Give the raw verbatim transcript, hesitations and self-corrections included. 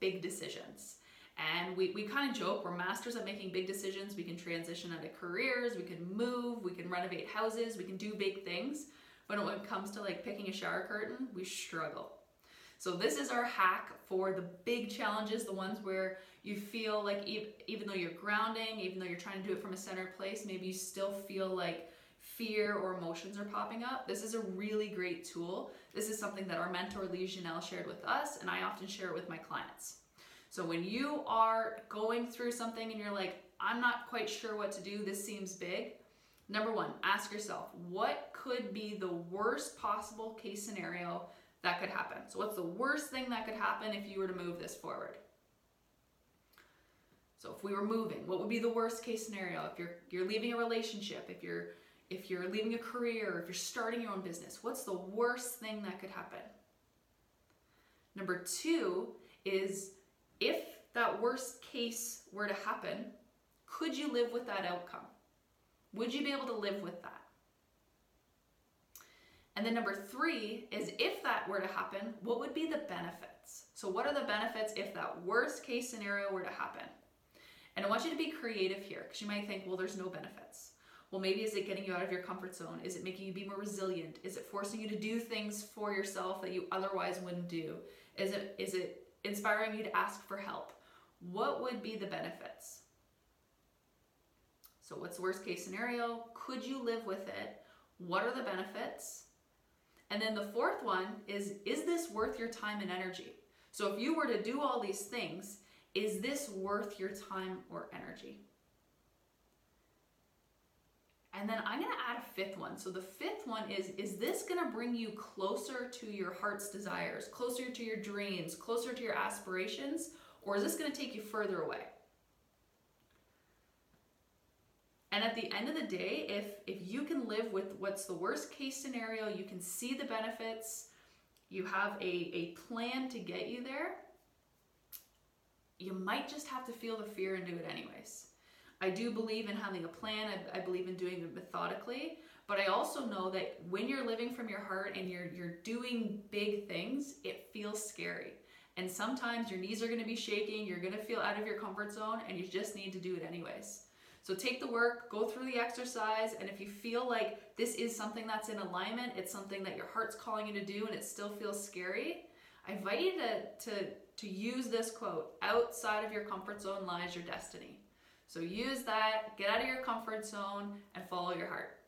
big decisions. And we, we kind of joke, we're masters at making big decisions. We can transition into careers, we can move, we can renovate houses, we can do big things. But when it comes to like picking a shower curtain, we struggle. So this is our hack for the big challenges, the ones where you feel like even though you're grounding, even though you're trying to do it from a centered place, maybe you still feel like fear or emotions are popping up. This is a really great tool. This is something that our mentor Lee Janelle shared with us, and I often share it with my clients. So when you are going through something and you're like, I'm not quite sure what to do, this seems big. Number one, ask yourself, what could be the worst possible case scenario that could happen? So what's the worst thing that could happen if you were to move this forward? So if we were moving, what would be the worst case scenario? If you're you're leaving a relationship, if you're if you're leaving a career, if you're starting your own business, what's the worst thing that could happen? Number two is, if that worst case were to happen, could you live with that outcome? Would you be able to live with that? And then number three is, if that were to happen, what would be the benefits? So what are the benefits if that worst case scenario were to happen? And I want you to be creative here, because you might think, well, there's no benefits. Well, maybe is it getting you out of your comfort zone? Is it making you be more resilient? Is it forcing you to do things for yourself that you otherwise wouldn't do? Is it, is it inspiring you to ask for help? What would be the benefits? So what's the worst case scenario? Could you live with it? What are the benefits? And then the fourth one is, is this worth your time and energy? So if you were to do all these things, is this worth your time or energy? And then I'm gonna add a fifth one. So the fifth one is, is this gonna bring you closer to your heart's desires, closer to your dreams, closer to your aspirations, or is this gonna take you further away? And at the end of the day, if, if you can live with what's the worst case scenario, you can see the benefits, you have a, a plan to get you there, you might just have to feel the fear and do it anyways. I do believe in having a plan. I, I believe in doing it methodically, but I also know that when you're living from your heart and you're, you're doing big things, it feels scary. And sometimes your knees are gonna be shaking, you're gonna feel out of your comfort zone, and you just need to do it anyways. So take the work, go through the exercise, and if you feel like this is something that's in alignment, it's something that your heart's calling you to do and it still feels scary, I invite you to, to, to use this quote, outside of your comfort zone lies your destiny. So use that, get out of your comfort zone, and follow your heart.